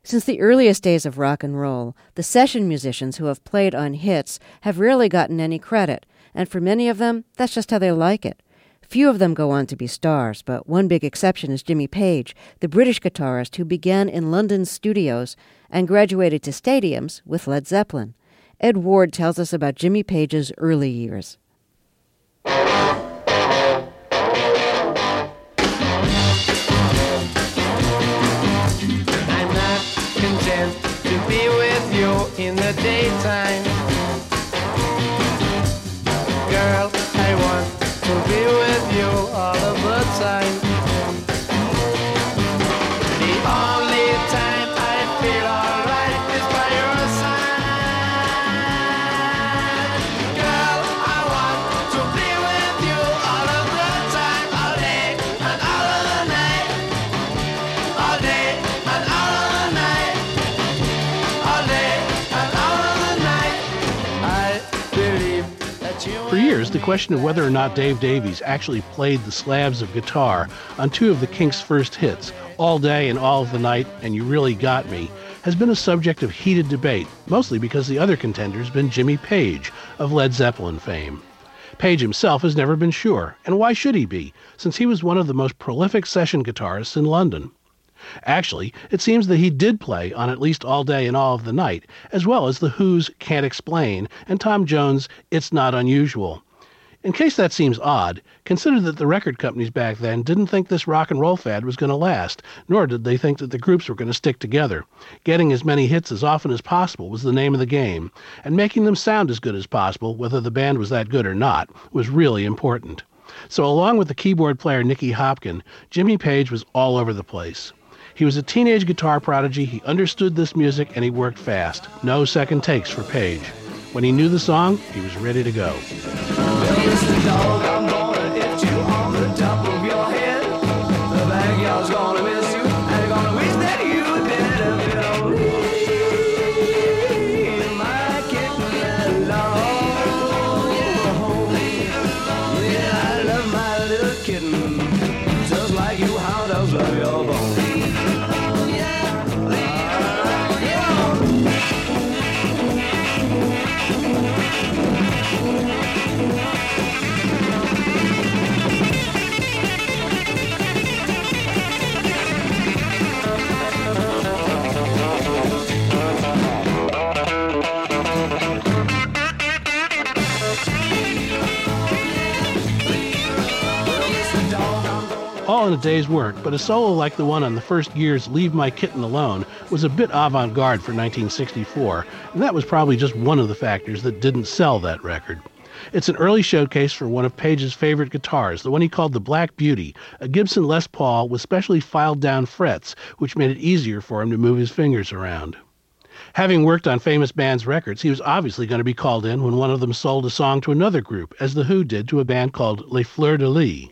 Since the earliest days of rock and roll, the session musicians who have played on hits have rarely gotten any credit, and for many of them, that's just how they like it. Few of them go on to be stars, but one big exception is Jimmy Page, the British guitarist who began in London's studios and graduated to stadiums with Led Zeppelin. Ed Ward tells us about Jimmy Page's early years. To be with you in the daytime, girl, I want to be with you all of the time. The only time I feel alright is by your side. Girl, I want to be with you all of the time, all day and all of the night, all day and all of the night. For years, the question of whether or not Dave Davies actually played the slabs of guitar on two of the Kinks' first hits, All Day and All of the Night and You Really Got Me, has been a subject of heated debate, mostly because the other contender has been Jimmy Page of Led Zeppelin fame. Page himself has never been sure, and why should he be, since he was one of the most prolific session guitarists in London. Actually, it seems that he did play on at least All Day and All of the Night, as well as The Who's Can't Explain and Tom Jones' It's Not Unusual. In case that seems odd, consider that the record companies back then didn't think this rock and roll fad was going to last, nor did they think that the groups were going to stick together. Getting as many hits as often as possible was the name of the game, and making them sound as good as possible, whether the band was that good or not, was really important. So along with the keyboard player Nicky Hopkins, Jimmy Page was all over the place. He was a teenage guitar prodigy, he understood this music, and he worked fast. No second takes for Page. When he knew the song, he was ready to go. Well, Mr. Dog, I'm gonna hit you on the top of your head. The backyard's gonna miss you, and they're gonna wish that you were dead. If you don't leave my kitten alone. Yeah, I love my little kitten, just like you hound dogs love your bone. All in a day's work, but a solo like the one on the first year's Leave My Kitten Alone was a bit avant-garde for 1964, and that was probably just one of the factors that didn't sell that record. It's an early showcase for one of Page's favorite guitars, the one he called the Black Beauty, a Gibson Les Paul with specially filed down frets, which made it easier for him to move his fingers around. Having worked on famous bands' records, he was obviously going to be called in when one of them sold a song to another group, as The Who did to a band called Les Fleurs de Lis.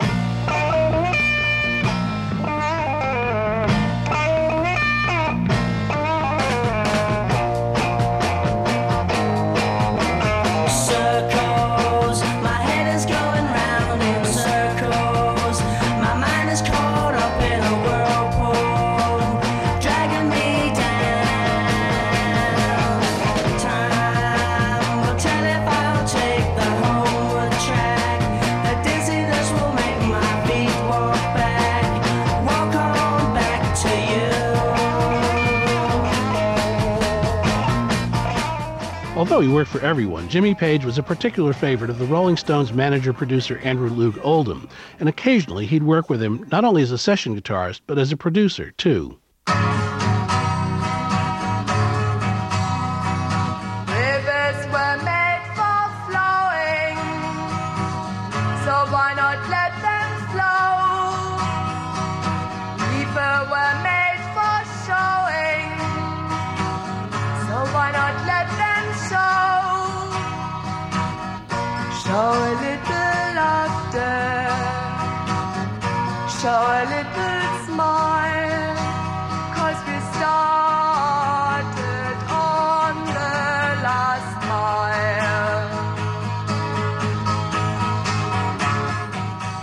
Although he worked for everyone, Jimmy Page was a particular favorite of the Rolling Stones manager-producer Andrew Loog Oldham, and occasionally he'd work with him not only as a session guitarist, but as a producer, too. Rivers were made for flowing, so why not let them flow? People were made for showing, so why not let them show? Show a little laughter, show a little smile,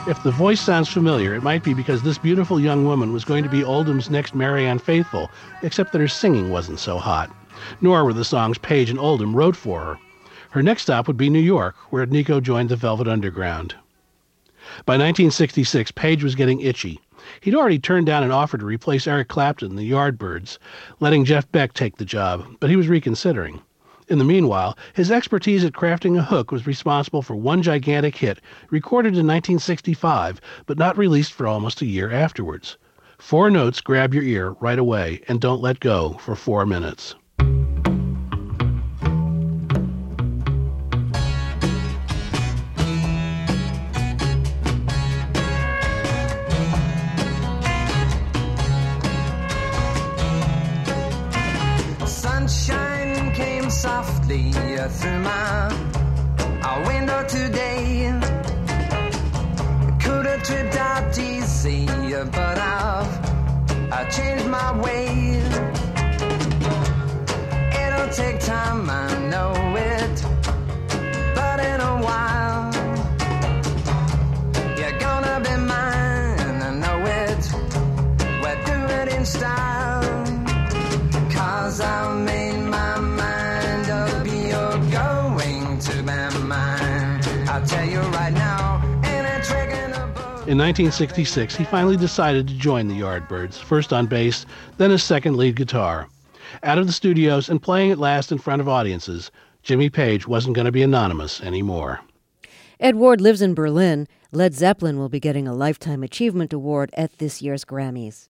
If the voice sounds familiar, it might be because this beautiful young woman was going to be Oldham's next Marianne Faithfull, except that her singing wasn't so hot. Nor were the songs Page and Oldham wrote for her. Her next stop would be New York, where Nico joined the Velvet Underground. By 1966, Page was getting itchy. He'd already turned down an offer to replace Eric Clapton in the Yardbirds, letting Jeff Beck take the job, but he was reconsidering. In the meanwhile, his expertise at crafting a hook was responsible for one gigantic hit, recorded in 1965, but not released for almost a year afterwards. 4 notes grab your ear right away, and don't let go for 4 minutes. Sunshine came softly through my window today. Could have tripped out easy, but I've changed my way. It'll take time, I know it, but in a while you're gonna be mine, I know it. We'll do it in style, 'cause I made my mind up, you're going to be mine. I'll tell you right now, ain't a trick in a book. In 1966, he finally decided to join the Yardbirds, first on bass, then as second lead guitar. Out of the studios and playing at last in front of audiences, Jimmy Page wasn't going to be anonymous anymore. Ed Ward lives in Berlin. Led Zeppelin will be getting a Lifetime Achievement Award at this year's Grammys.